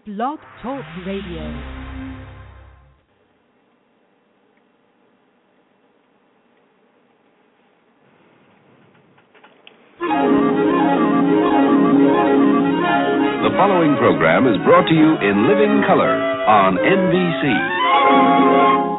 Blog Talk Radio. The following program is brought to you in living color on NBC.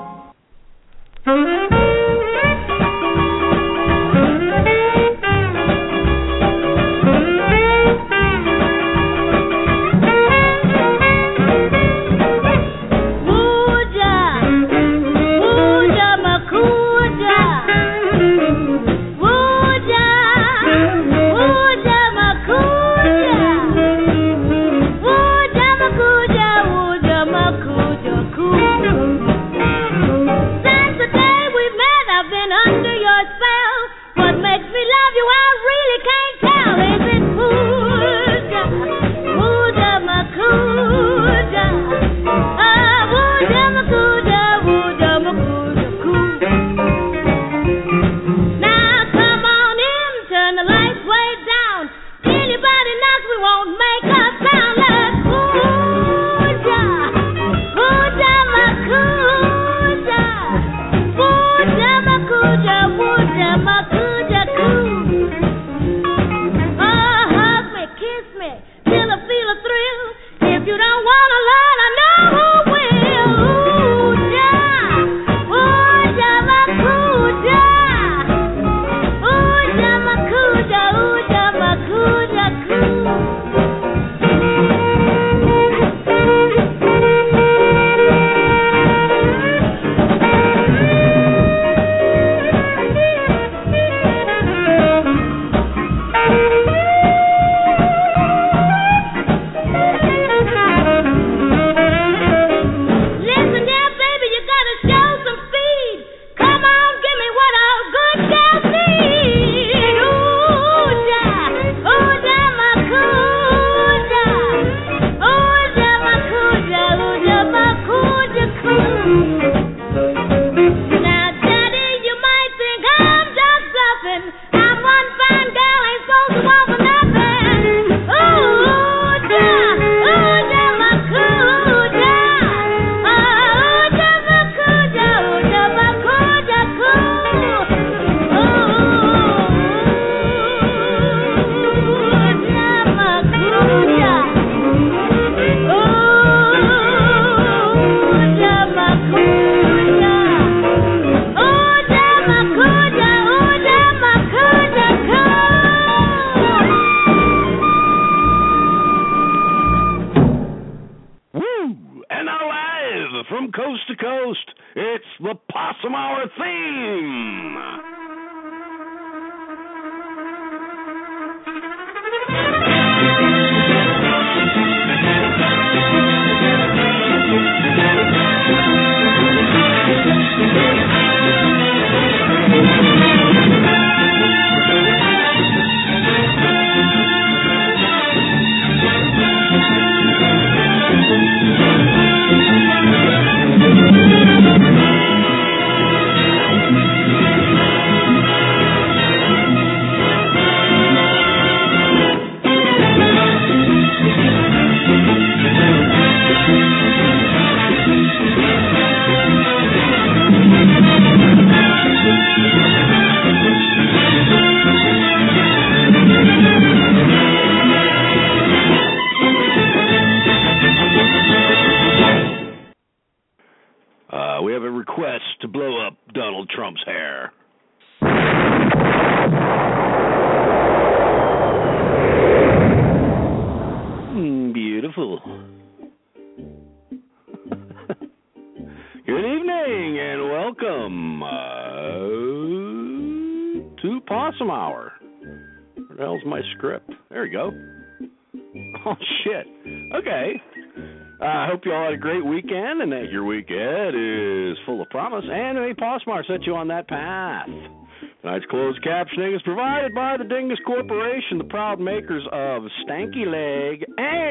Set you on that path. Tonight's closed captioning is provided by the Dingus Corporation, the proud makers of Stanky Leg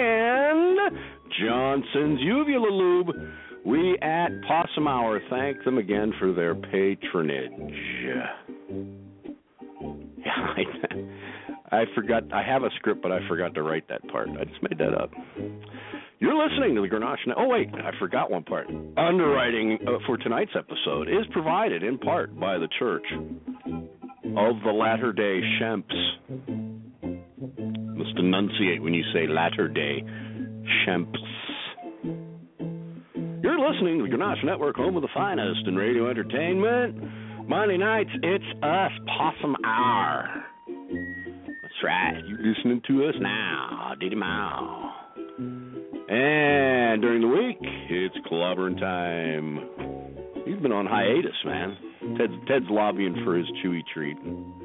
and Johnson's Uvula Lube. We at Possum Hour thank them again for their patronage. Yeah, I forgot. I have a script, but I forgot to write that part. I just made that up. You're listening to the Grenache Network. Oh, wait, I forgot one part. Underwriting for tonight's episode is provided in part by the Church of the Latter-day Shemps. Must enunciate when you say Latter-day Shemps. You're listening to the Grenache Network, home of the finest in radio entertainment. Monday nights, it's us, Possum Hour. That's right, you're listening to us now, Diddy Mow. And during the week, it's clobbering time. He's been on hiatus, man. Ted's lobbying for his chewy treat.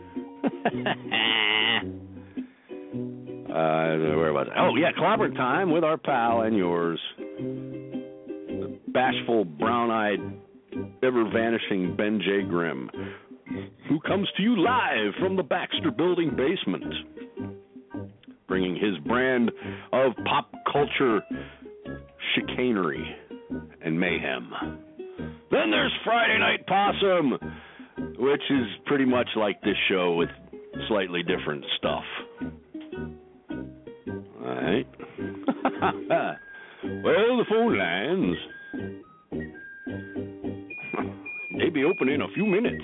Where was I? Oh, yeah, clobbering time with our pal and yours. The bashful, brown-eyed, ever-vanishing Ben J. Grimm, who comes to you live from the Baxter Building basement, bringing his brand of pop culture chicanery and mayhem. Then there's Friday Night Possum, which is pretty much like this show with slightly different stuff. All right. Well, the phone lines, they be open in a few minutes.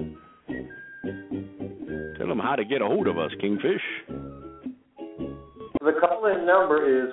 Tell them how to get a hold of us, Kingfish. The call-in number is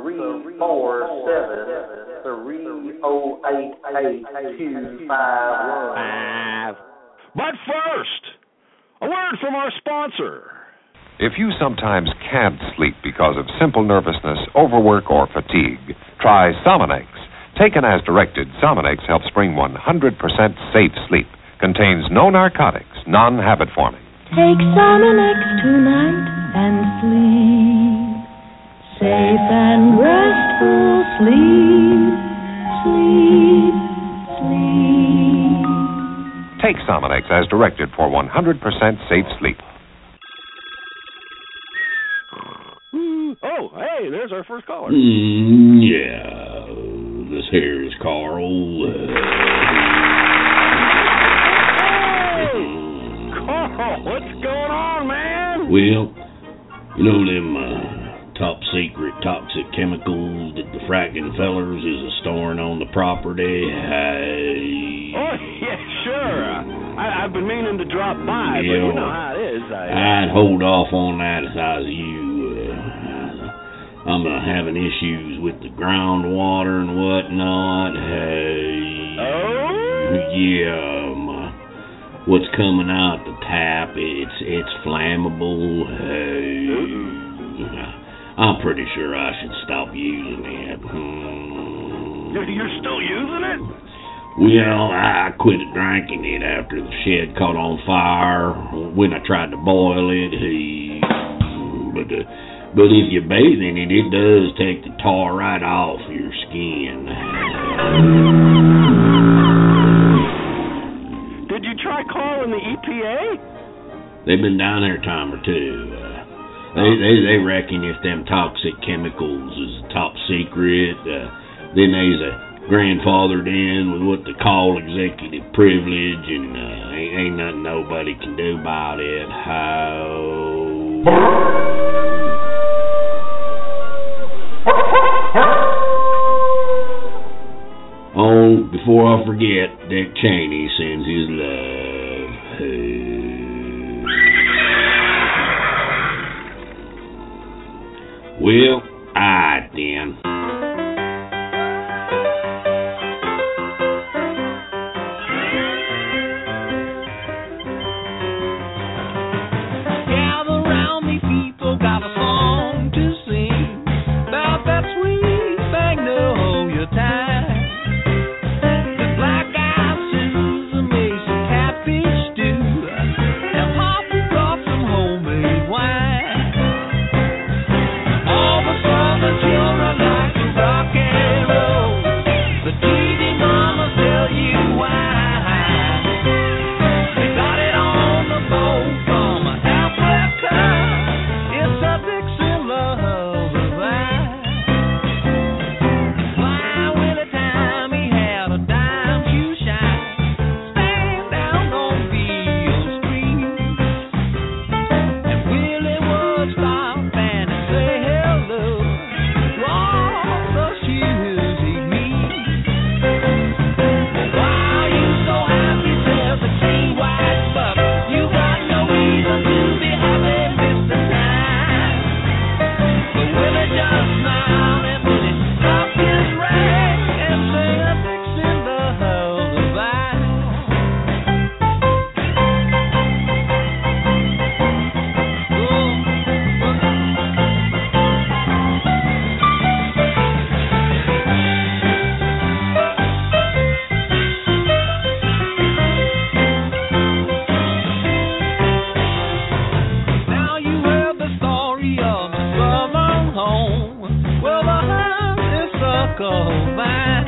347-308-8251. But first, a word from our sponsor. If you sometimes can't sleep because of simple nervousness, overwork, or fatigue, try Sominex. Taken as directed, Sominex helps bring 100% safe sleep. Contains no narcotics, non-habit forming. Take Sominex tonight and sleep. Safe and restful sleep. Sleep, sleep. Take Sominex as directed for 100% safe sleep. Oh, hey, there's our first caller. Yeah, this here is Carl. Carl, what's going on, man? Well, you know them top secret toxic chemicals that the fracking fellers is storing on the property? Oh, yeah, sure. I've been meaning to drop by, but you know how it is. I'd hold off on that if I was you. I'm having issues with the groundwater and whatnot. Yeah, what's coming out the tap, it's flammable. I'm pretty sure I should stop using it. You're still using it? Well, I quit drinking it after the shed caught on fire when I tried to boil it. But if you bathe in it, it does take the tar right off your skin. Did you try calling the EPA? They've been down there a time or two. They reckon if them toxic chemicals is top secret, then they's grandfathered in with what they call executive privilege, and ain't nothing nobody can do about it. Oh, before I forget, Dick Cheney sends his love. Well, alright then. Gather round me, people, got a song to sing about that sweet magnolia time. The black eyed Susan made some catfish stew, and Papa brought some homemade wine. All the so fine.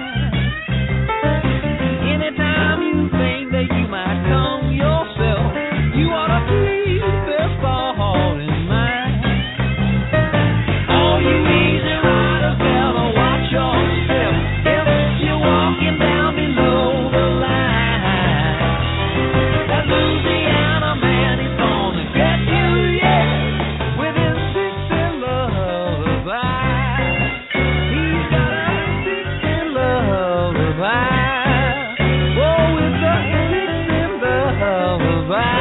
Anytime you think that you might come yourself, you ought to keep this thought in mind. All you easy riders better watch your step if you're walking down below the line. That Louisiana man is gonna get you, yeah, with his 6 lullaby. He's got a 6 lullaby. Oh, with a 6 lullaby.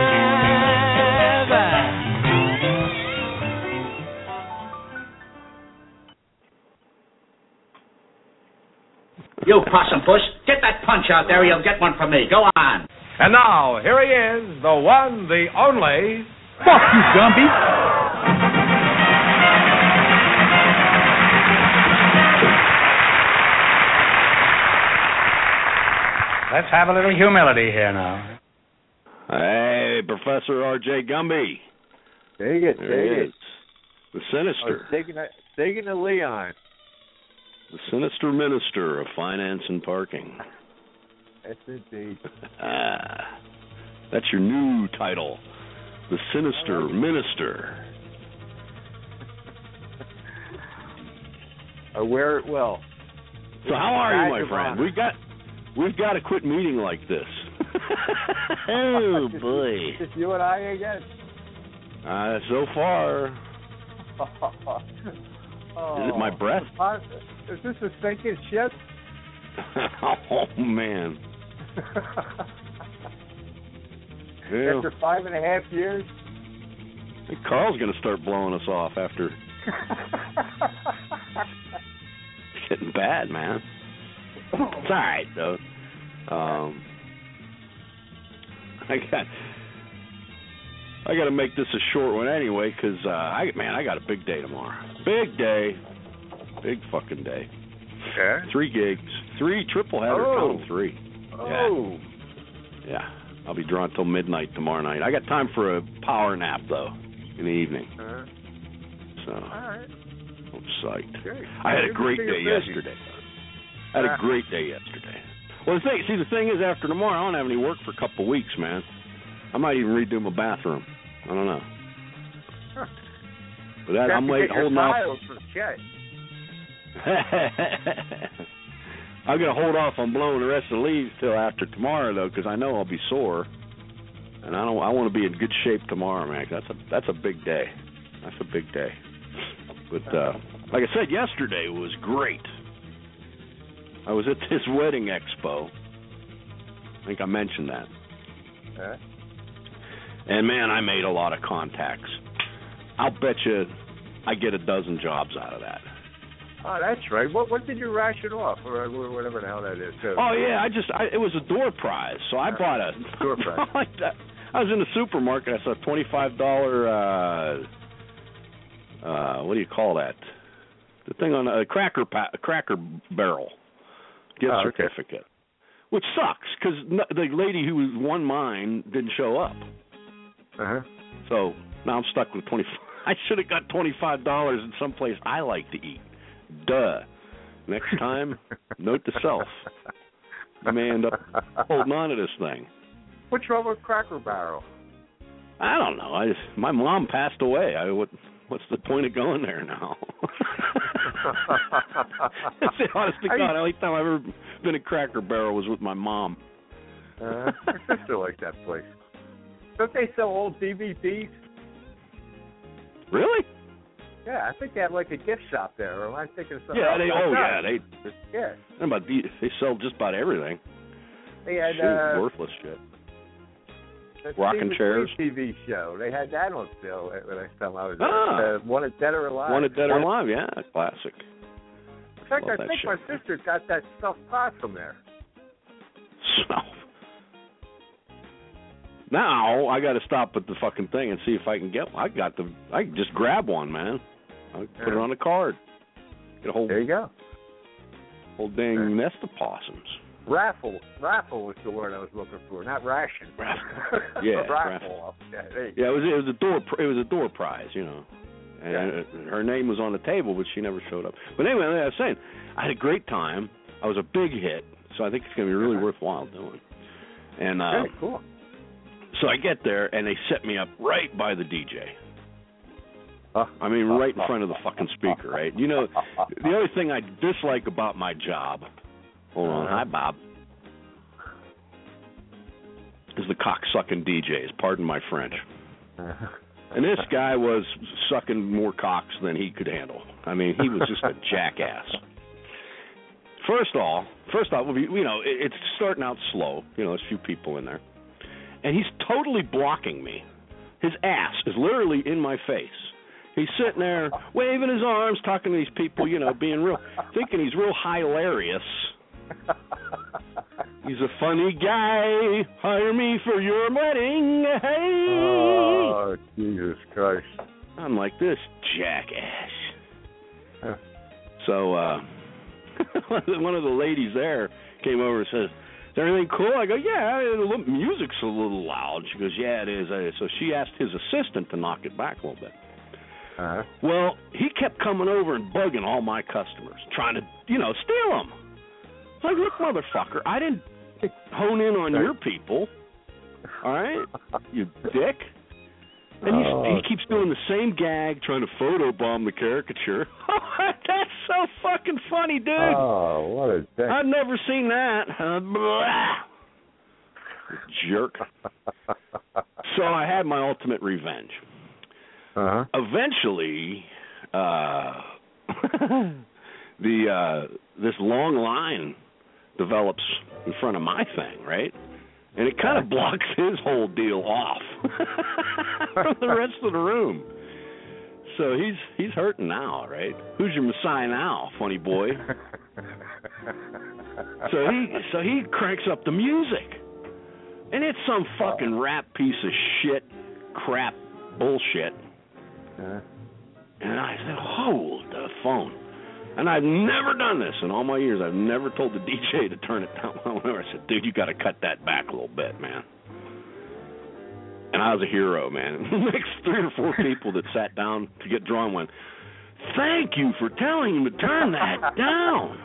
You possum puss, get that punch out there or you'll get one from me. Go on. And now, here he is, the one, the only. Fuck you, Gumby. Let's have a little humility here now. Hey, Professor R.J. Gumby. Take it, There he take is. The Sinister. Taking a Leon. The Sinister Minister of Finance and Parking. That's indeed. That's your new title. The Sinister Minister. I wear it well. So how are you, my friend? We've got to quit meeting like this. Oh boy. Just you and I again. So far. Oh, Is it my breath? Is this a sinking ship? Oh man. Yeah. After 5.5 years? I think Carl's going to start blowing us off after. It's getting bad, man. It's all right, though. I got to make this a short one anyway, because I got a big day tomorrow. Big day, big fucking day. Okay. 3 gigs, 3 triple header, count 'em 3. Oh. Yeah, I'll be drawn till midnight tomorrow night. I got time for a power nap though in the evening. So All right. I'm psyched. Great. I had a great You're day busy. yesterday. Well, the thing is, after tomorrow, I don't have any work for a couple of weeks, man. I might even redo my bathroom. I don't know. Huh. But that, I'm late holding off. From Chet. I'm gonna hold off on blowing the rest of the leaves till after tomorrow, though, because I know I'll be sore, and I want to be in good shape tomorrow, man. That's a big day. That's a big day. But like I said, yesterday was great. I was at this wedding expo. I think I mentioned that. And man, I made a lot of contacts. I'll bet you I get a dozen jobs out of that. Oh, that's right. What did you ration off, or whatever the hell that is? Oh yeah, it was a door prize, so I bought a door prize. like that. I was in the supermarket. I saw a $25. What do you call that? The thing on a Cracker Barrel gift certificate, which sucks because the lady who won mine didn't show up. So now I'm stuck with 25. I should have got $25 in some place I like to eat. Duh. Next time, note to self. You may end up holding on to this thing. What's wrong with Cracker Barrel? I don't know. My mom passed away. What's the point of going there now? That's the honest to God. The only time I've ever been at Cracker Barrel was with my mom. My sister likes that place. Don't they sell old DVDs? Really? Yeah, I think they have like a gift shop there. Or am I thinking of something? Yeah, else? they sell just about everything. They had worthless shit. Rocking chairs. TV show. They had that on sale the next time I was there. Wanted Dead or Alive. Wanted Dead or Alive, yeah, classic. In fact, I think my sister got that stuffed pot from there. So now I got to stop at the fucking thing and see if I can get one. I can just grab one, man. I'll put it on a card. Get a whole. There you go. Whole dang nest of possums. Raffle was the word I was looking for, not ration. Yeah, raffle. Yeah, it was a door prize, you know. And her name was on the table, but she never showed up. But anyway, like I was saying, I had a great time. I was a big hit, so I think it's going to be really worthwhile doing. And very cool. So I get there, and they set me up right by the DJ. I mean, right in front of the fucking speaker, right? You know, the other thing I dislike about my job, hold on, hi, Bob, is the cock-sucking DJs, pardon my French. And this guy was sucking more cocks than he could handle. I mean, he was just a jackass. First off, you know, it's starting out slow. You know, there's a few people in there. And he's totally blocking me. His ass is literally in my face. He's sitting there waving his arms, talking to these people, you know, being real, thinking he's real hilarious. He's a funny guy. Hire me for your wedding. Hey. Oh, Jesus Christ. I'm like, this jackass. So one of the ladies there came over and says, is everything cool? I go, yeah, the music's a little loud. She goes, yeah, it is. So she asked his assistant to knock it back a little bit. Well, he kept coming over and bugging all my customers, trying to, you know, steal them. It's like, look, motherfucker, I didn't hone in on your people, all right, you dick. And he keeps doing the same gag, trying to photobomb the caricature. That's so fucking funny, dude. Oh, what a dick. I've never seen that. Jerk. So I had my ultimate revenge. Eventually, this long line develops in front of my thing, right? And it kind of blocks his whole deal off from the rest of the room. So he's hurting now, right? Who's your Messiah now, funny boy? So he cranks up the music, and it's some fucking rap piece of shit, crap, bullshit. And I said, hold the phone. And I've never done this in all my years. I've never told the DJ to turn it down. I said, dude, you got to cut that back a little bit, man. And I was a hero, man. The next 3 or 4 people that sat down to get drawn went, thank you for telling him to turn that down.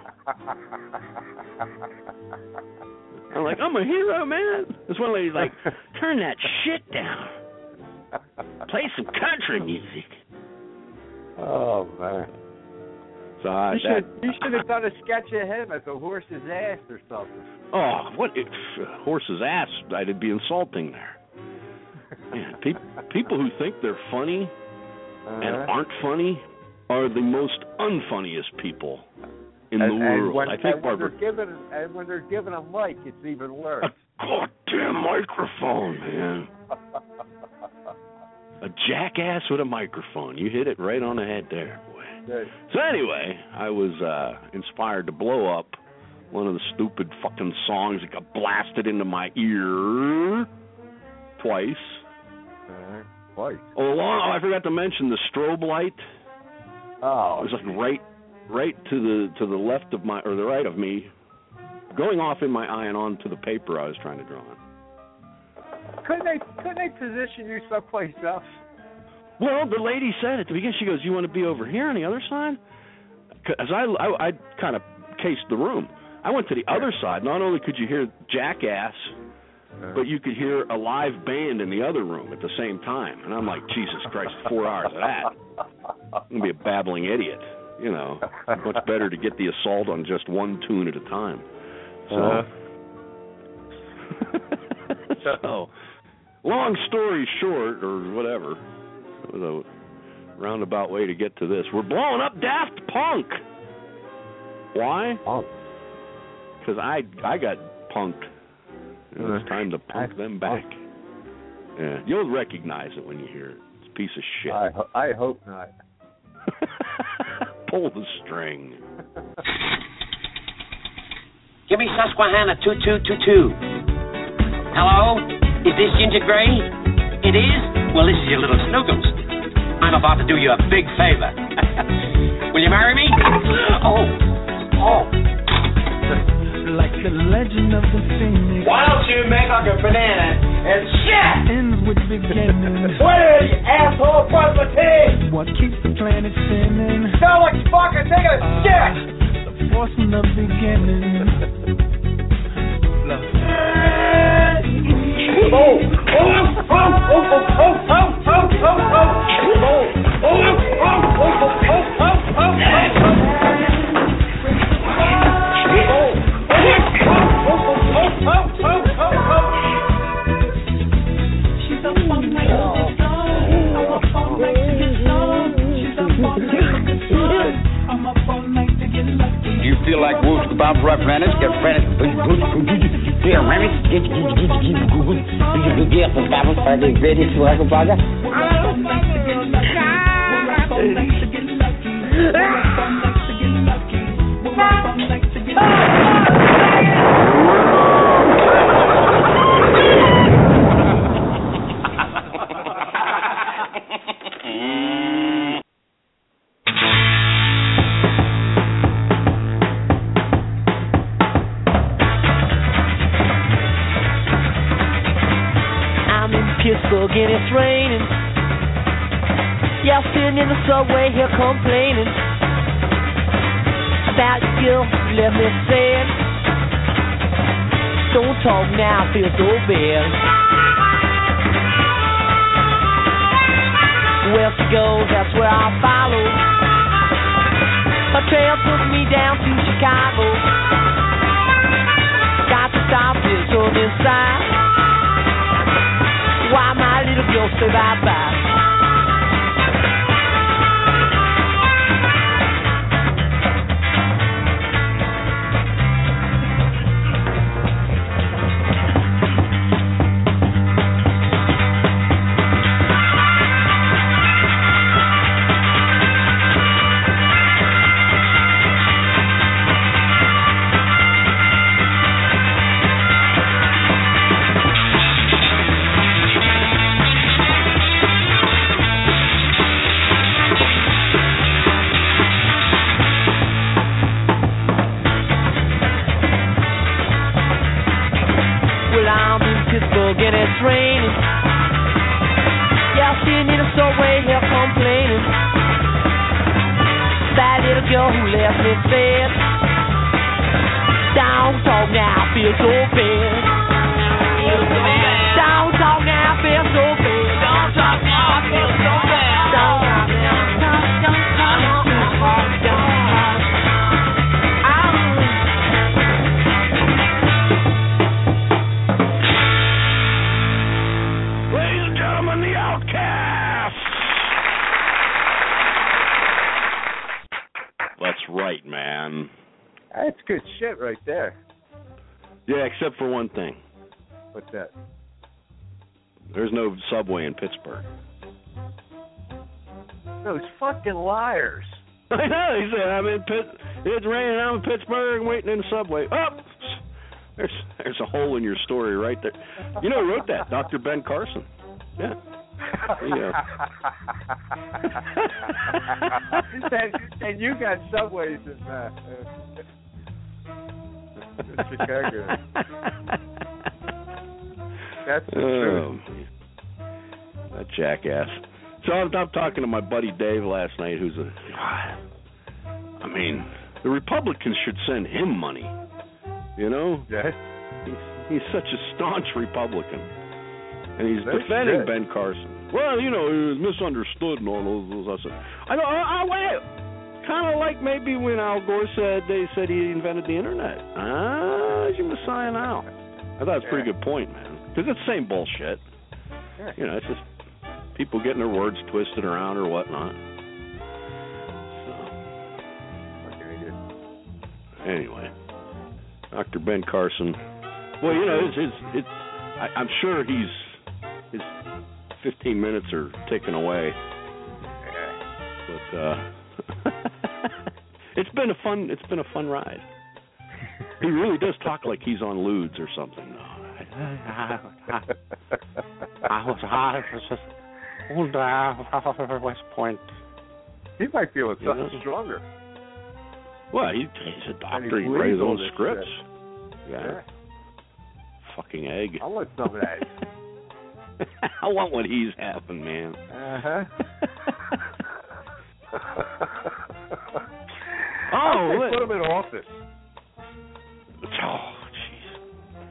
I'm like, I'm a hero, man. This one lady's like, turn that shit down. Play some country music. Oh, man. So you should have done a sketch of him at the horse's ass or something. Oh, what? Horse's ass, I'd be insulting there. Yeah, people who think they're funny and aren't funny are the most unfunniest people in the world. When they're given a mic, it's even worse. A goddamn microphone, man. A jackass with a microphone. You hit it right on the head there, boy. So anyway, I was inspired to blow up one of the stupid fucking songs that got blasted into my ear twice. Oh, I forgot to mention the strobe light. Oh, it was like right to the left of my, or the right of me, going off in my eye and onto the paper I was trying to draw on. Couldn't they position you someplace else? Well, the lady said at the beginning, she goes, you want to be over here on the other side? Because I kind of cased the room. I went to the other side. Not only could you hear Jackass, but you could hear a live band in the other room at the same time. And I'm like, Jesus Christ, 4 hours of that. I'm going to be a babbling idiot. You know, much better to get the assault on just one tune at a time. So, long story short, or whatever, it was a roundabout way to get to this. We're blowing up Daft Punk. Why? Because I got punked. It's time to punk them back. Yeah, you'll recognize it when you hear it. It's a piece of shit. I hope not. Pull the string. Give me Susquehanna 2222. Hello? Is this Ginger Gray? It is? Well, this is your little Snookums. I'm about to do you a big favor. Will you marry me? Oh. Like the legend of the phoenix. Why don't you make like a banana and shit! Ends with beginning. What are you, asshole? Front of the team! What keeps the planet spinning? Sound like fucking taking a shit! The force in the beginning. Look. Do you feel like Wolf Bob Rock Rennis? Get Rennis. Dear Rennis, get ready to have a bugger. Pittsburgh and it's raining. Yeah, sitting in the subway here complaining about the girl who left me sad. Don't talk now, I feel so bad. Where she goes, that's where I follow. Her trail took me down to Chicago. Got to stop this on this side. Why my little girl say bye-bye? And it's raining. Yeah, sitting in a subway here complaining. That little girl who left me sad. Don't talk now, I feel so bad. Don't talk now, I feel so bad. Don't talk now, I feel so bad. Don't talk now, The Outcasts. That's right, man. That's good shit right there. Yeah, except for one thing. What's that? There's no subway in Pittsburgh. Those fucking liars. I know. He said, it's raining. I'm in Pittsburgh, waiting in the subway. Oh, there's a hole in your story right there. You know who wrote that? Dr. Ben Carson. Yeah. And you got subways in Chicago. That's the truth. That jackass. So I'm talking to my buddy Dave last night, who's the Republicans should send him money. You know? Yes. He's such a staunch Republican. And he's defending Ben Carson. Well, you know, he was misunderstood and all those. I said, kind of like maybe when Al Gore they said he invented the internet. He's your Messiah now. I thought it was a pretty good point, man. Because it's the same bullshit. Yeah. You know, it's just people getting their words twisted around or whatnot. So. Anyway, Dr. Ben Carson. Well, you know, I'm sure his 15 minutes are ticking away. But it's been a fun ride. He really does talk like he's on Ludes or something. I was West Point. He might feel it's something stronger. Well, he's a doctor. He writes his own scripts. Yeah. Fucking egg. I want some of that. I want what he's having, man. Oh, they put him in office. Oh, jeez.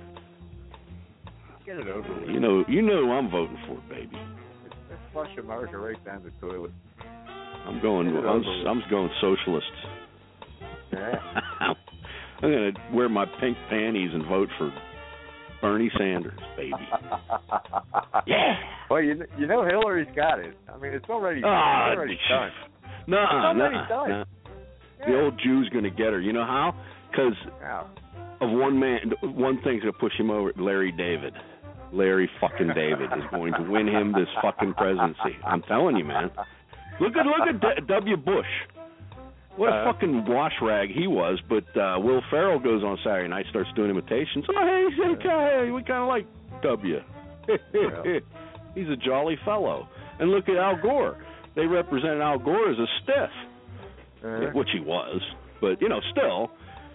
Get it over with. You know who I'm voting for, baby. Let's flush America right down the toilet. I'm going socialist. Yeah. I'm going to wear my pink panties and vote for Bernie Sanders, baby. Yeah. Well, you know Hillary's got it. I mean, it's already done. No. The old Jew's going to get her. You know how? Because of one man. One thing's going to push him over. Larry David. Larry fucking David is going to win him this fucking presidency. I'm telling you, man. Look at W. Bush. What a fucking wash rag he was. But Will Ferrell goes on Saturday night, starts doing imitations. Oh, hey, we kind of like W. He's a jolly fellow. And look at Al Gore. They represented Al Gore as a stiff, which he was. But still.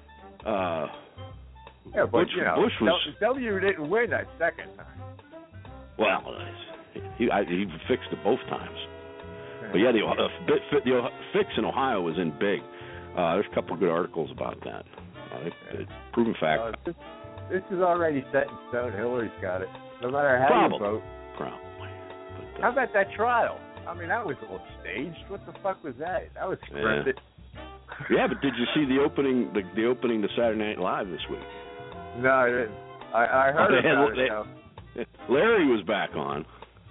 But Bush was. W didn't win that second time. Well, he fixed it both times. But yeah, the fix in Ohio was in big. There's a couple of good articles about that. Proven fact. This is already set in stone. Hillary's got it. No matter how you vote. Probably. But, how about that trial? I mean, that was all staged. What the fuck was that? That was scripted. Yeah, but did you see the opening? The opening to Saturday Night Live this week? No, I didn't. I heard about it. Larry was back on.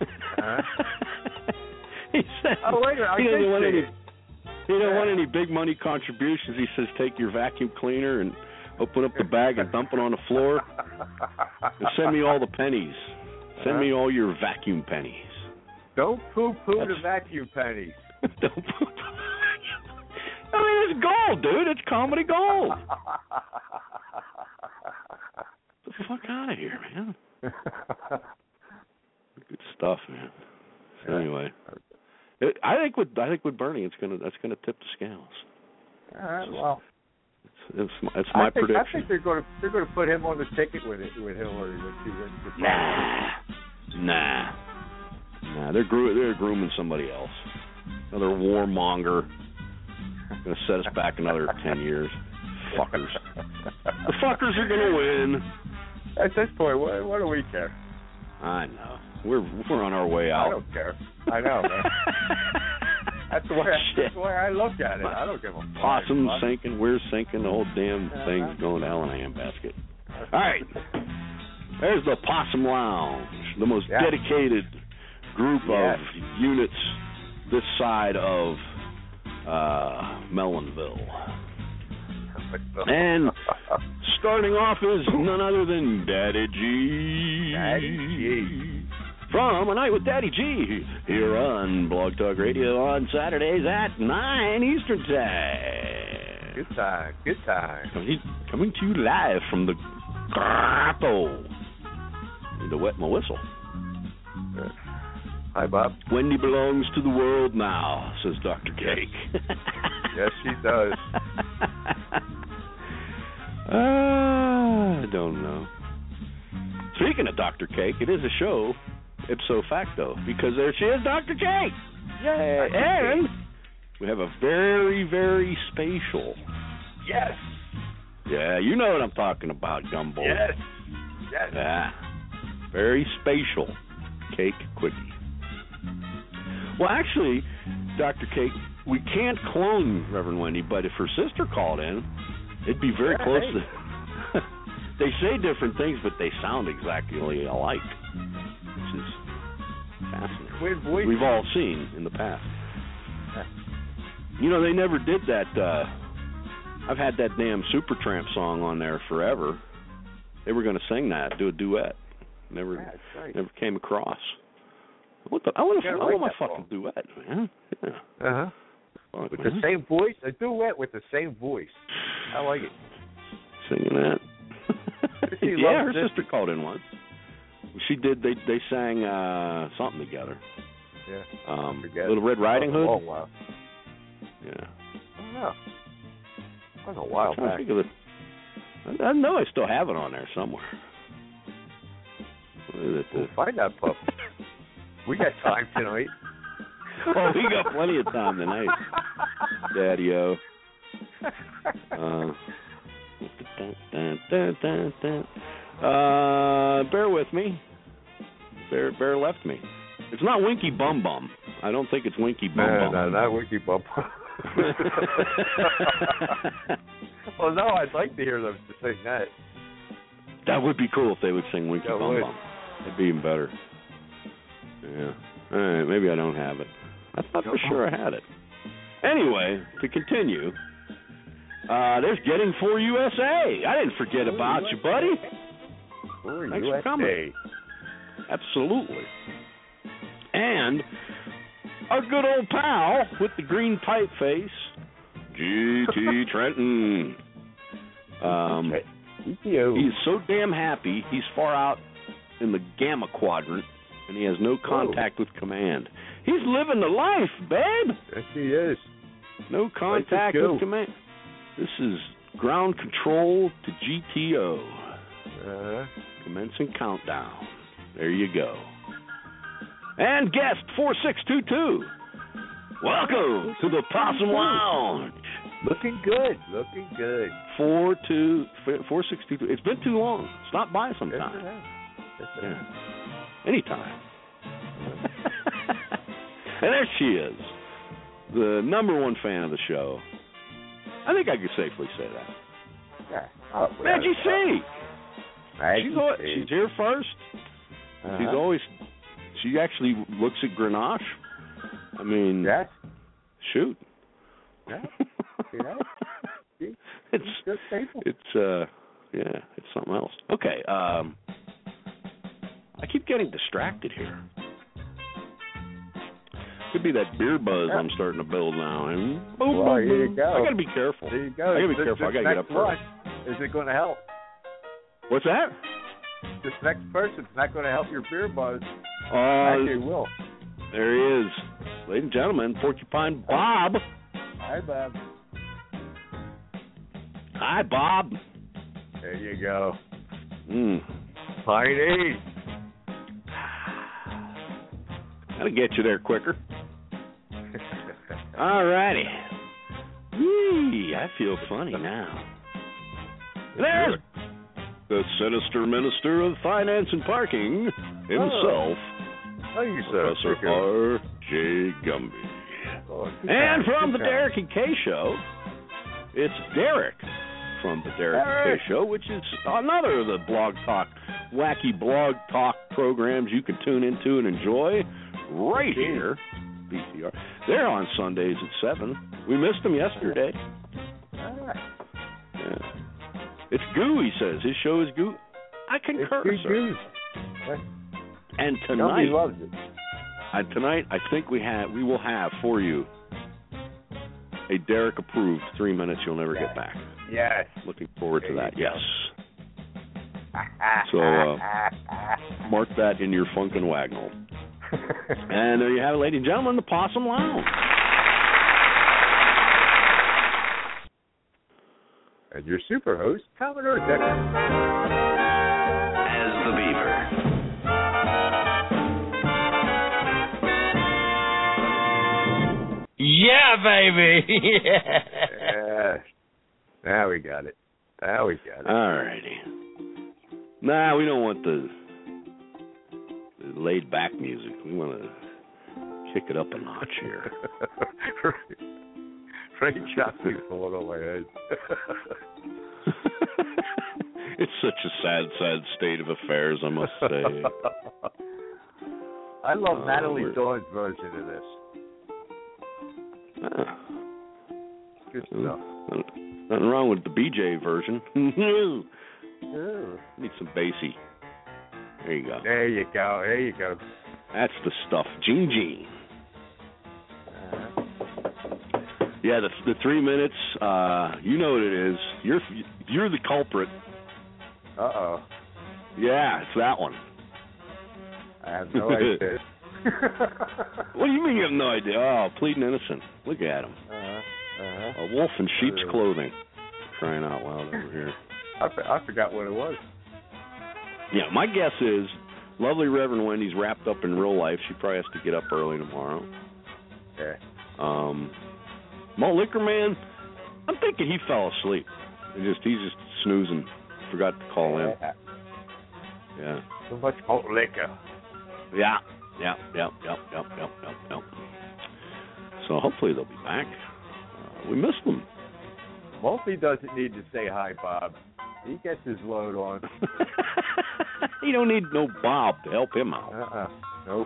He said, wait a minute, he don't want any big money contributions. He says, take your vacuum cleaner and open up the bag and dump it on the floor. And send me all the pennies. Send me all your vacuum pennies. Don't poo-poo the vacuum pennies. Don't poo-poo. I mean, it's gold, dude. It's comedy gold. Get the fuck out of here, man. Good stuff, man. So anyway, I think with Bernie, that's gonna tip the scales. All right, well, it's my prediction. I think they're going to put him on the ticket with Hillary when she wins the presidency. Nah. They're grooming somebody else. Another warmonger. Going to set us back another 10 years. Fuckers. The fuckers are going to win. At this point, what do we care? I know. We're on our way out. I don't care. I know, man. That's the way I look at it. I don't give a fuck. Possum sinking, we're sinking, the whole damn thing's going to hell in a handbasket. All right. There's the Possum Lounge, the most dedicated group of units this side of Melonville. And starting off is none other than Daddy G. Daddy G. From A Night with Daddy G here on Blog Talk Radio on Saturdays at 9 Eastern Time. Good time. Coming to you live from the grotto. Need to wet my whistle. Hi, Bob. Wendy belongs to the world now, says Dr. Cake. Yes, she does. I don't know. Speaking of Dr. Cake, it is a show, ipso facto, because there she is, Dr. Cake! Yay! And we have a very, very spatial. Yes! Yeah, you know what I'm talking about, Gumbo. Yes! Yeah. Very spatial. Cake Quickie. Well, actually, Dr. Cake, we can't clone Reverend Wendy, but if her sister called in, it'd be very close to... They say different things, but they sound exactly alike, which is fascinating. We've all seen in the past. You know, they never did that. I've had that damn Supertramp song on there forever. They were going to sing that, do a duet. Never came across. I want my fucking duet, man. Yeah. With the same voice? A duet with the same voice. I like it. Singing that. Yeah, her sister called in once. She did. They sang something together. Yeah. Little Red Riding Hood. Oh, wow. Yeah. I don't know. That was a while back. I know I still have it on there somewhere. We'll find that pup. We got time tonight. Oh, we got plenty of time tonight, Daddy-O. Bear with me. Bear left me. It's not Winky Bum Bum. I don't think it's Winky Bum Bum. No, not Winky Bum Bum. Well, no, I'd like to hear them sing that. That would be cool if they would sing Winky That Bum would. Bum. It'd be even better. Yeah. All right, maybe I don't have it. I thought for sure I had it. Anyway, to continue, there's Getting for USA. I didn't forget about you, buddy. Thanks for coming. Absolutely. And our good old pal with the green pipe face, G.T. Trenton. He's so damn happy he's far out in the Gamma Quadrant, and he has no contact with command. He's living the life, babe. Yes, he is. No contact with command. This is ground control to GTO. Commencing countdown. There you go. And guest 4622. Welcome to the Possum Lounge. Looking good. Looking good. 4622. It's been too long. Stop by sometime. Yeah. Anytime. And there she is. The #1 fan of the show. I think I could safely say that. Yeah. Oh, Maggie C. Maggie She's here first. She's always. She actually looks at Grenache. I mean, shoot. Yeah. It's something else. Okay. I keep getting distracted here. Could be that beer buzz I'm starting to build now. And boom, well, boom, here you boom. go. I got to be careful. There you go. I got to be careful. I got to get up first. Is it going to help? What's that? This next person's not going to help your beer buzz. Actually, it will. There he is. Ladies and gentlemen, Porcupine Bob. Hi, Bob. Hi, Bob. There you go. Heidi. That'll get you there quicker. All righty. Yee, I feel funny now. There's the sinister minister of finance and parking himself, Professor R.J. Gumby. And from the Derek and Kay Show, it's Derek from the Derek and Kay Show, which is another of the wacky blog talk programs you can tune into and enjoy right here, BTR. They're on Sundays at 7. We missed them yesterday. Yeah. It's Goo, he says. His show is Goo. I concur, sir. And tonight, loves it. Tonight, I think we will have for you a Derek approved 3 minutes you'll never get back. Yes. Looking forward to that. Yes. So mark that in your Funkin' Wagnall. And there you have it, ladies and gentlemen, the Possum Lounge. And your super host, Commodore Decker. As the Beaver. Yeah, baby. Yeah. Now we got it. All righty. Nah, we don't want the laid back music. We want to kick it up a notch here. Frank Shopping's falling on my head. It's such a sad state of affairs, I must say. I love Natalie Dawn's version of this. Good stuff. Nothing wrong with the BJ version. Need some bassy. There you go. There you go. That's the stuff. Gene. Yeah, the 3 minutes. You know what it is. You're the culprit. Uh-oh. Yeah, it's that one. I have no idea. What do you mean you have no idea? Oh, pleading innocent. Look at him. A wolf in sheep's clothing. Crying out loud over here. I forgot what it was. Yeah, my guess is lovely Reverend Wendy's wrapped up in real life. She probably has to get up early tomorrow. Yeah. Malt Liquor Man, I'm thinking he fell asleep. He's just snoozing. Forgot to call in. Yeah. So much malt liquor. Yeah. So hopefully they'll be back. We missed them. Malty doesn't need to say hi, Bob. He gets his load on. He don't need no Bob to help him out. Nope.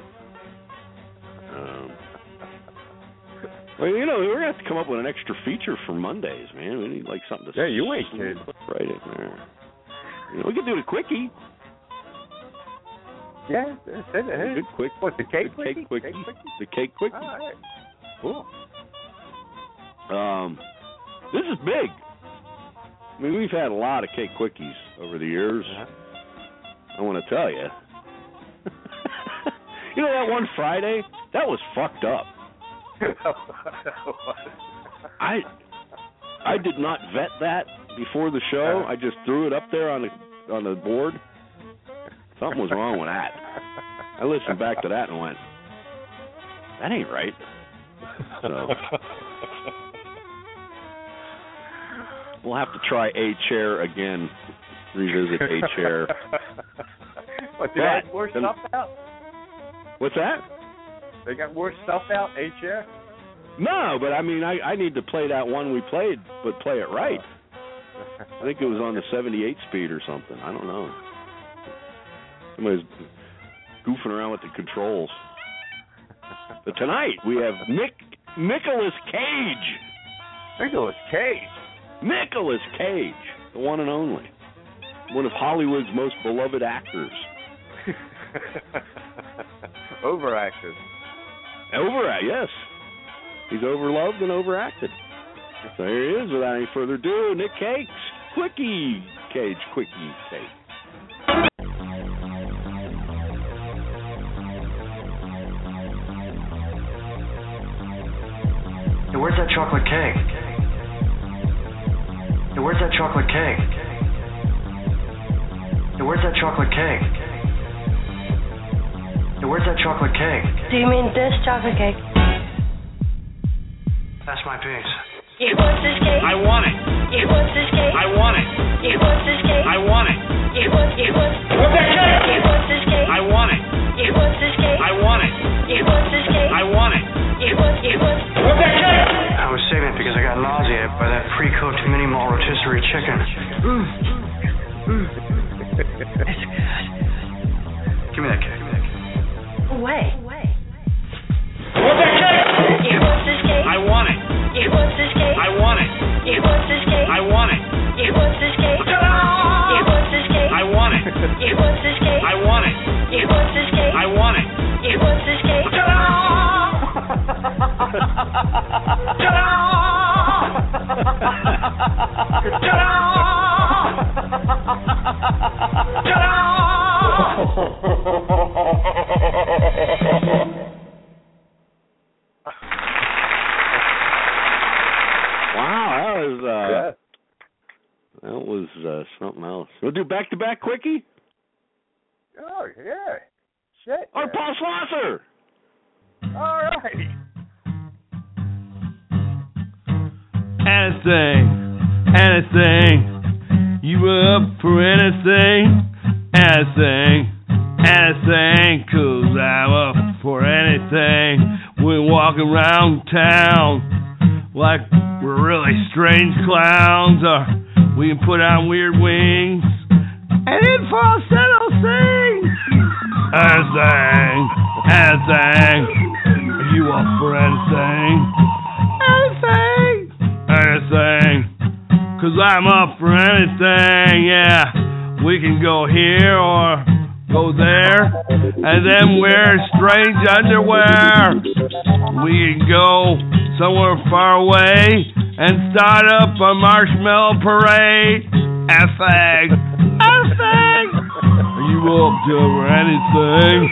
Well, we're going to have to come up with an extra feature for Mondays, man. We need, like, something to... Yeah, you ain't kidding. Right in there. We could do the quickie. Yeah, good quick. What, the cake quickie? The cake quickie. All right. Cool. This is big. I mean, we've had a lot of cake quickies over the years. I want to tell you. You know that one Friday? That was fucked up. I did not vet that before the show. I just threw it up there on the board. Something was wrong with that. I listened back to that and went, that ain't right. So we'll have to try A Chair again. Revisit A Chair. What, they got more stuff out? What's that? They got more stuff out, A Chair? No, but I mean, I need to play that one we played, but play it right. I think it was on the 78 speed or something. I don't know. Somebody's goofing around with the controls. But tonight we have Nicolas Cage. Nicolas Cage? Nicolas Cage, the one and only. One of Hollywood's most beloved actors. Overacted. Yes. He's overloved and overacted. So here he is, without any further ado, Nick Cage, Quickie Cage. Hey, where's that chocolate cake? Hey, where's that chocolate cake? Hey, where's that chocolate cake? Hey, where's that chocolate cake? Do you mean this chocolate cake? That's my piece. You want this cake? I want it. You want this cake? I want it. You want this cake? I want it. You want What's that cake? You want this cake? I want it. You want this cake? I want it. You want this cake? I want it. You want What's that cake? I was saving it because I got nauseated by that pre-cooked mini malt rotisserie chicken. It's good. Give me that cake. Away. What's that cake? You want this cake? I want it. You want this cake? I want it. You want this cake? I want it. You want this cake? Ta-da! You want this cake? I want it. You want this cake? I want it. You want this cake? I want it. You want this cake? Ta-da! Wow, that was something else. We'll do back-to-back quickie? Oh, yeah. Shit. Or Paul Schlosser. All right. Anything, you were up for anything, anything, 'cause I'm up for anything. We walk around town like we're really strange clowns, or we can put on weird wings and in falsetto sing. Anything, you up for anything, anything, 'cause I'm up for anything, yeah. We can go here or go there, and then wear strange underwear. We can go somewhere far away and start up a marshmallow parade. Anything. Are you up for anything,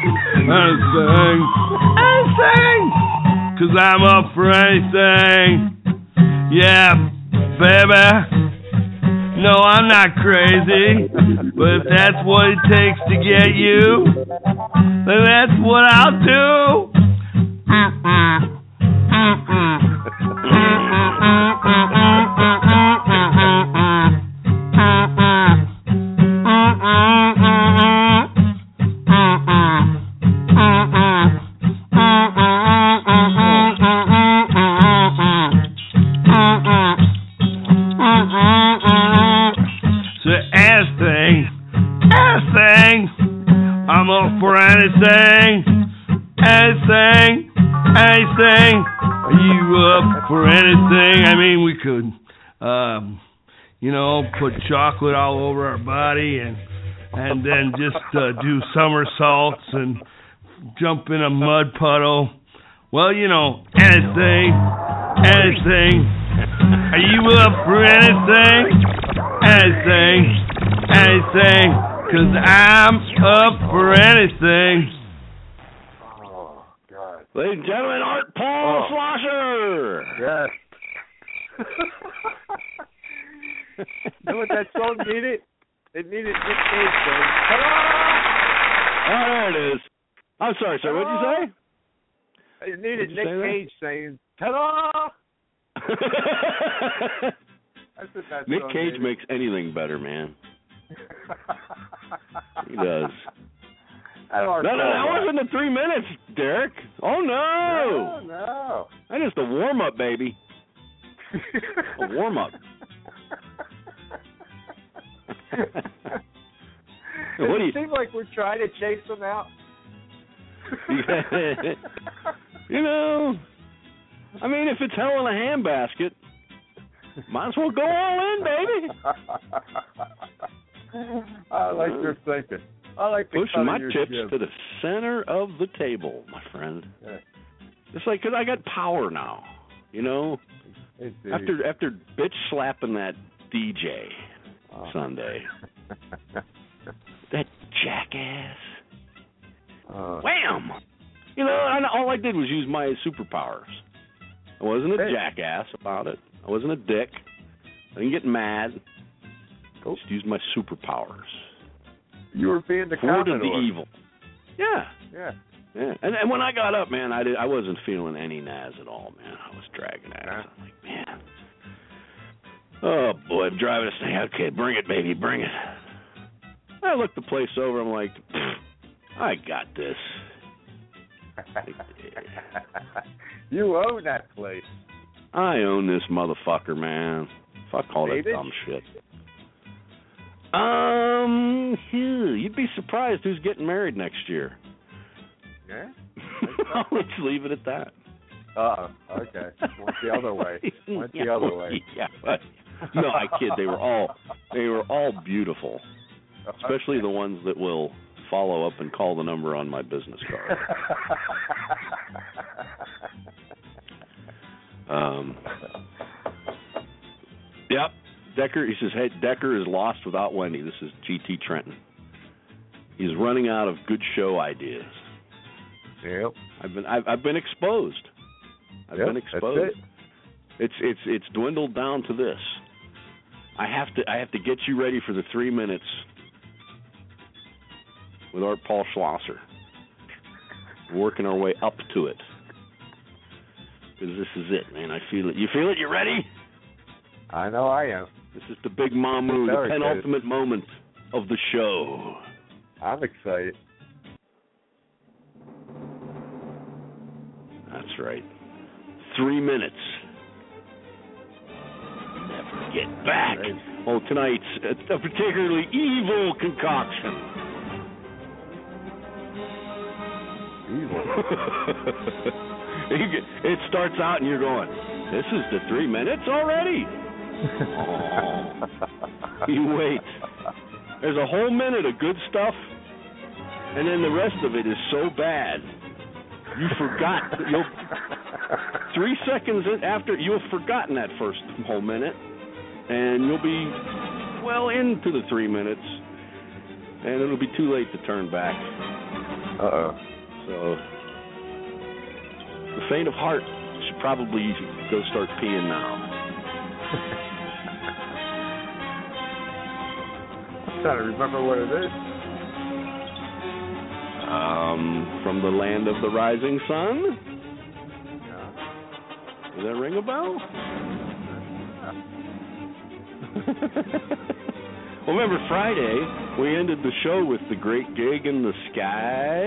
'cause I'm up for anything. Yeah, baby. No, I'm not crazy. But if that's what it takes to get you, then that's what I'll do. I'm up for anything. Are you up for anything? I mean, we could, put chocolate all over our body and then just do somersaults and jump in a mud puddle. Well, anything. Are you up for anything? Anything. 'Cause I'm up for anything. Oh, God. Ladies and gentlemen, Art Paul Schlosser. Yes. You know what that song needed? It needed Nick Cage saying, "Hello!" Oh, there it is. I'm sorry, sir. What'd you say? It needed Nick Cage saying, "Hello!" That's what that Nick song Cage needed. makes anything better, man. He does. No, that wasn't the 3 minutes, Derek. Oh, no. No. That is the warm-up, baby. A warm-up. What do you seem like we're trying to chase them out? I mean, if it's hell in a handbasket, might as well go all in, baby. I like your thinking. I like the pushing my your chips jib. to the center of the table, my friend. Yeah. It's like, 'cause I got power now, After bitch slapping that DJ Sunday, that jackass. Wham! All I did was use my superpowers. I wasn't a jackass about it. I wasn't a dick. I didn't get mad. I just used my superpowers. You were being the Thwarted Commodore. the evil. Yeah. Yeah. And when I got up, man, I wasn't feeling any Naz at all, man. I was dragging ass. I'm like, man. Oh, boy, I'm driving this thing. Okay, bring it, baby, bring it. I looked the place over. I'm like, I got this. You own that place. I own this motherfucker, man. Fuck all that dumb shit. You'd be surprised who's getting married next year. Yeah? Let's leave it at that. Okay. Went the other way. Yeah. No, I kid. They were all beautiful. Especially the ones that will follow up and call the number on my business card. Yep. Decker, he says, hey, Decker is lost without Wendy. This is G.T. Trenton. He's running out of good show ideas. Yep. I've been exposed. I've been exposed. It's dwindled down to this. I have to get you ready for the 3 minutes with Art Paul Schlosser. Working our way up to it. Because this is it, man. I feel it. You feel it? You ready? I know I am. This is the big Mamu, the penultimate moment of the show. I'm excited. That's right. 3 minutes. Never get back. Oh, tonight's a particularly evil concoction. Evil. It starts out and you're going, this is the 3 minutes already? Oh. You wait. There's a whole minute of good stuff, and then the rest of it is so bad. You forgot. 3 seconds after, you'll have forgotten that first whole minute, and you'll be well into the 3 minutes, and it'll be too late to turn back. Uh-oh. So, the faint of heart should probably go start peeing now. trying to remember what it is. From the land of the rising sun? Does that ring a bell? Well, remember Friday, we ended the show with the great gig in the sky.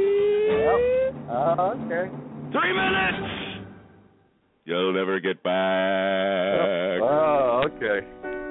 Yep. Okay. 3 minutes! You'll never get back. Oh, okay.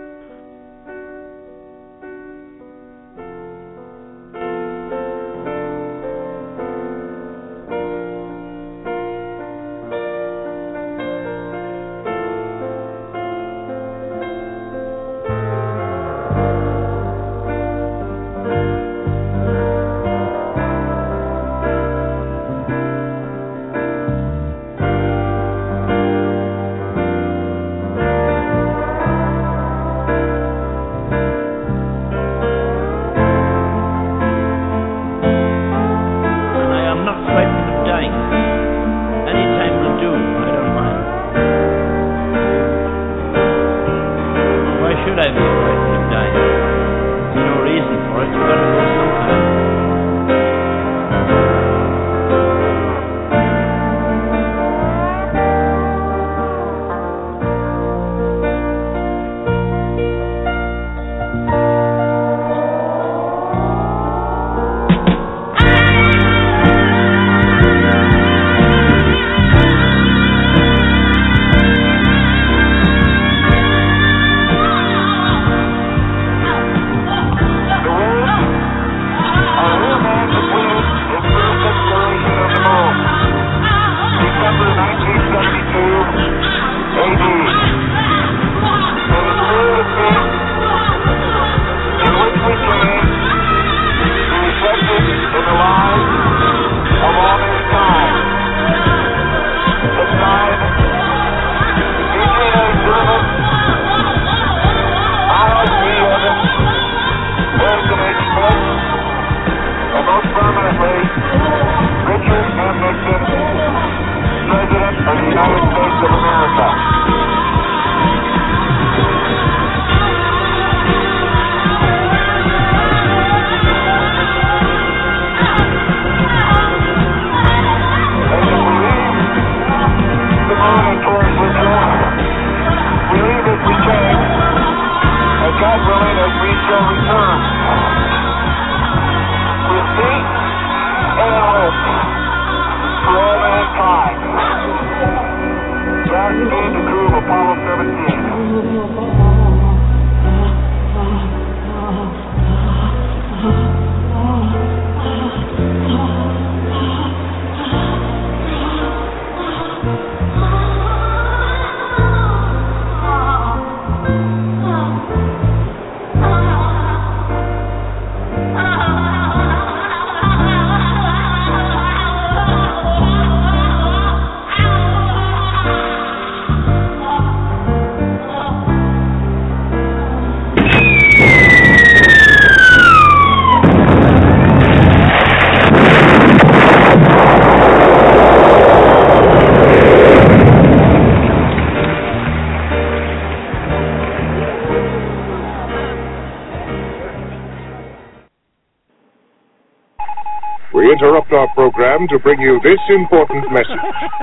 We interrupt our program to bring you this important message.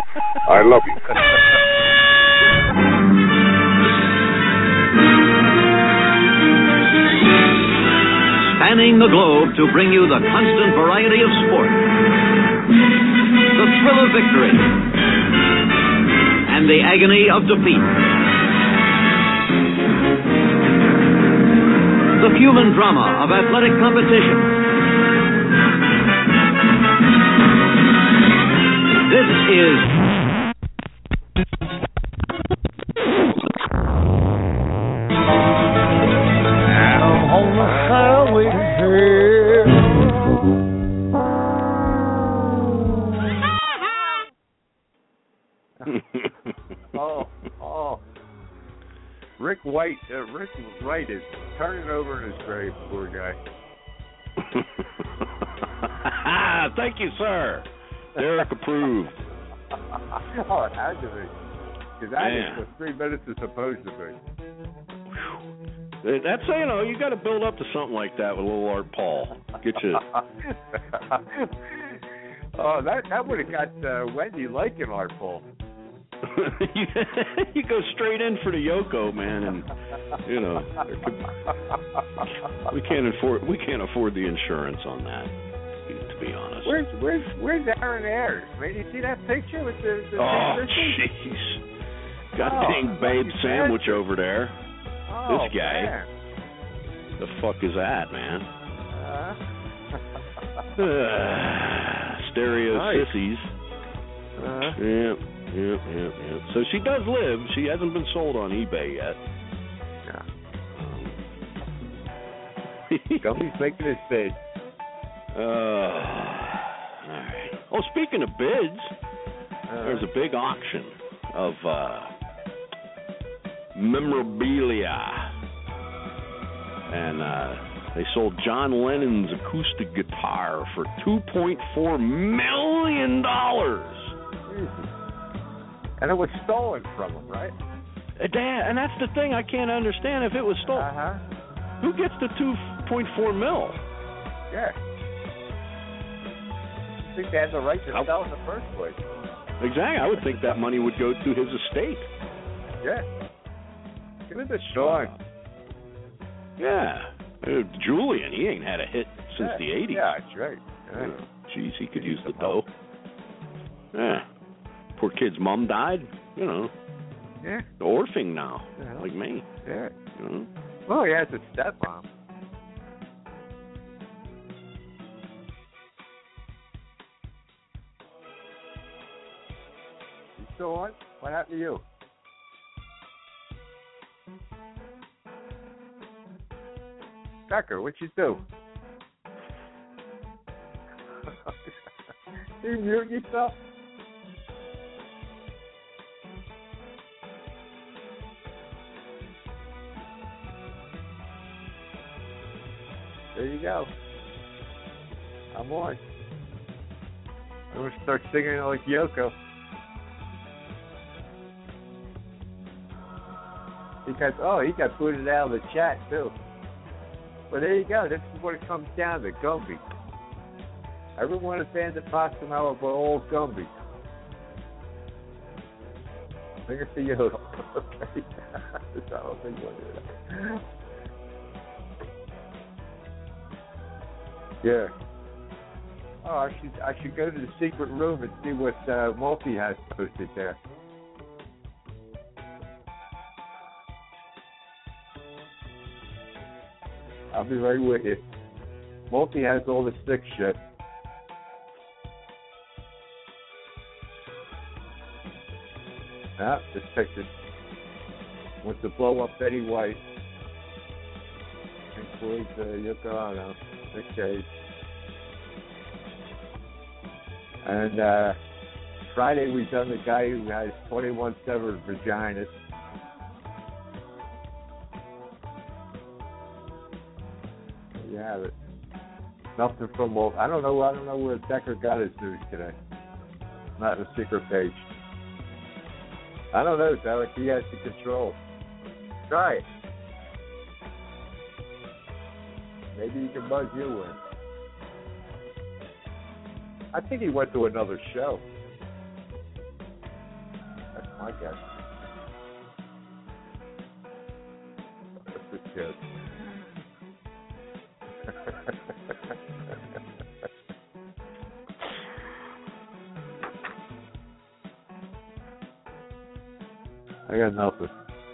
I love you. Spanning the globe to bring you the constant variety of sport, the thrill of victory, and the agony of defeat. The human drama of athletic competition. This is I'm on the highway to hell. Oh. Rick Wright is turning over in his grave, poor guy. Thank you, sir. Derek approved. Oh, it had to be. Because that is what 3 minutes is supposed to be. That's, you got to build up to something like that with little Art Paul. Get you. Oh, that would have got Wendy liking Art Paul. You go straight in for the Yoko, man, and we can't afford the insurance on that. To be honest. Where's Aaron Ayers? Man, you see that picture with the oh, jeez. Got dang babe sandwich over there. Oh, this guy. Man. The fuck is that, man? Stereo sissies. Yep. So she does live. She hasn't been sold on eBay yet. Gumby's making his bid. All right. Oh, speaking of bids, there's a big auction of memorabilia. And they sold John Lennon's acoustic guitar for $2.4 million. And it was stolen from him, right? And that's the thing I can't understand. If it was stolen, who gets the $2.4 million? Yeah. I think they had the right to sell in the first place. Exactly. I would think that money would go to his estate. Yeah. Give it to Sean. Yeah. Julian, he ain't had a hit since the 80s. Yeah, that's right. Jeez, he could use the dough. Yeah. Poor kid's mom died, Yeah. Orphan now, like me. Yeah. Well, he has a stepmom. You still on? What happened to you? Tucker, what you do? You mute yourself? There you go. I'm on. I'm going to start singing like Yoko. He got booted out of the chat, too. But there you go. This is what it comes down to, Gumby. Everyone is fans of Possimo about old Gumby. Sing it for you. Okay. I don't think we'll do that. Yeah. Oh, I should go to the secret room and see what Multi has posted there. I'll be right with you. Multi has all the sick shit. This picture wants to blow up Betty White. Includes Yoko Ono. Okay. And Friday we done the guy who has 21 severed vaginas. There you have it. Nothing from I don't know where Decker got his news today. Not in the secret page. I don't know, Derek. He has the control. Try it. Maybe he can buzz you in. I think he went to another show. That's my guess. That's a kid. I got nothing.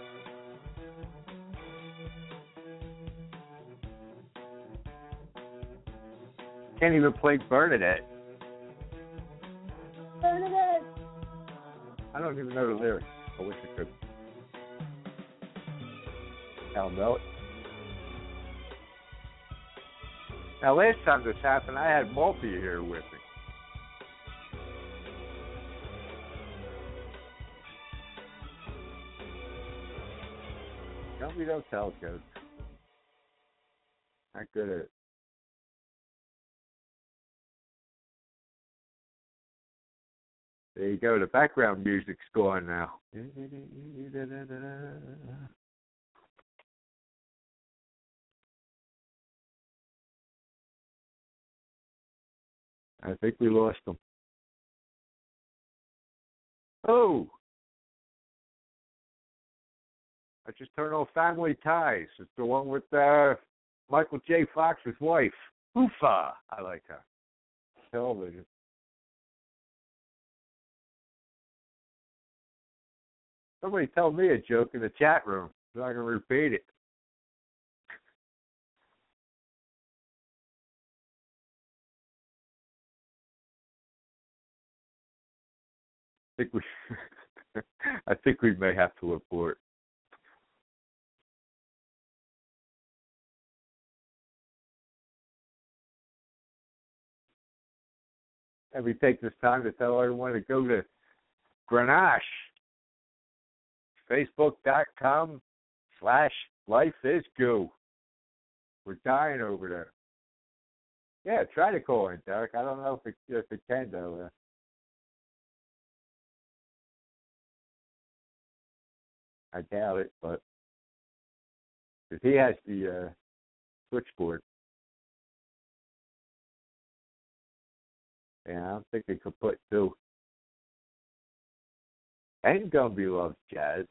Can't even play Bernadette. Bernadette. I don't even know the lyrics. I wish I could. I'll know it. Now, last time this happened, I had Multi here with me. Don't tell, Coach. Not good at it. There you go. The background music's going now. I think we lost him. Oh! I just turned on Family Ties. It's the one with Michael J. Fox's wife. Oofa! I like her. Television. Somebody tell me a joke in the chat room, so I can repeat it. I think we may have to abort. And we take this time to tell everyone to go to Grenache. Facebook.com/lifeisgoo. We're dying over there. Yeah, try to call in, Derek. I don't know if it can, though. I doubt it, but because he has the switchboard. Yeah, I don't think they could put two. And Gumby loves jazz.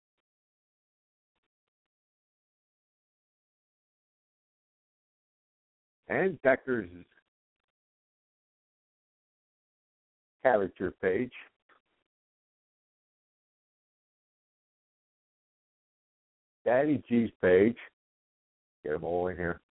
And Decker's character page. Daddy G's page. Get them all in here.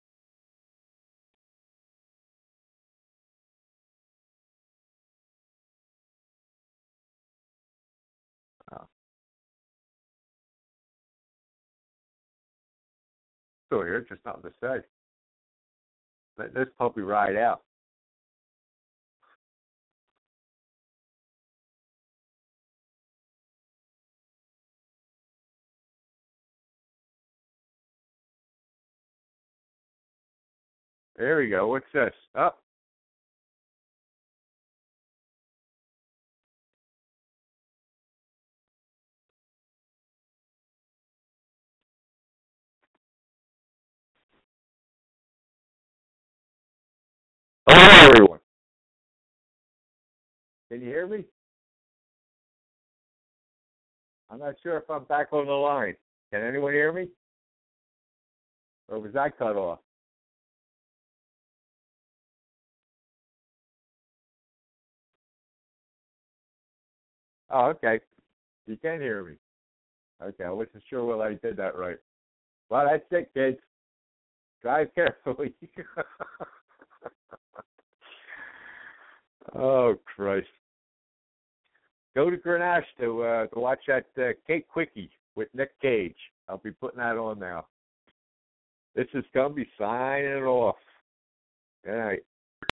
Still here, just nothing to say. Let this puppy ride out. There we go. What's this? Up. Hello, everyone. Can you hear me? I'm not sure if I'm back on the line. Can anyone hear me? Or was I cut off? Oh, okay. You can hear me. Okay, I wasn't sure whether I did that right. Well, that's it, kids. Drive carefully. Oh, Christ. Go to Grenache to watch that Cake Quickie with Nick Cage. I'll be putting that on now. This is Gumby signing it off. Good night.